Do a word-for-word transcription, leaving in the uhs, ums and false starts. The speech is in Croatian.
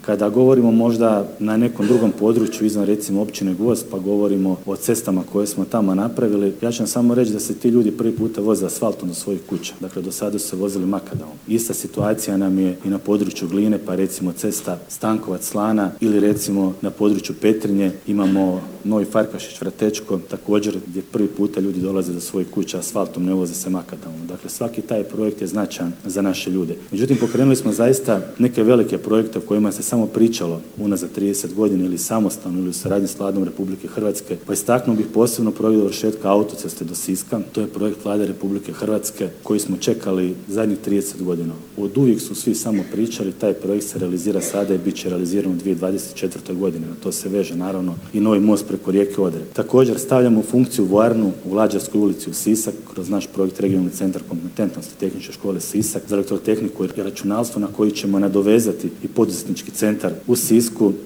Kada govorimo možda na nekom drugom području izvan recimo općine Gvozd, pa govorimo o cestama koje smo tamo napravili, ja ću vam samo reći da se ti ljudi prvi puta voze asfaltom do svojih kuća. Dakle, do sada su se vozili makadamom. Ista situacija nam je i na području Gline, pa recimo cesta Stankovac-Slana ili recimo na području Petrinje imamo Novi Farkašić-Vratečko, također gdje prvi puta ljudi dolaze do svojih kuća asfaltom, ne voze se makadamom. Dakle, svaki taj projekt je značajan za naše ljude. Međutim, pokrenuli smo zaista neke velike projekte o kojima se samo pričalo unazad trideset godina ili samostalno ili u suradnji s Vladom Republike Hrvatske. Pa istaknuo bih posebno projekt dovršetka autoceste do Siska. To je projekt Vlade Republike Hrvatske koji smo čekali zadnjih trideset godina. Od uvijek su svi samo pričali, taj projekt se realizira sada i bit će realiziran u dvije tisuće dvadeset četvrtoj godini. Na to se veže naravno i novi most preko rijeke Odre. Također stavljamo u funkciju vojarnu u Lađarskoj ulici u Sisak kroz naš projekt Regionalni centar kompetentnosti Tehničke škole Sisak za elektrotehniku i računalstvo na koji ćemo nadovezati i poduzetnički centar u Sisku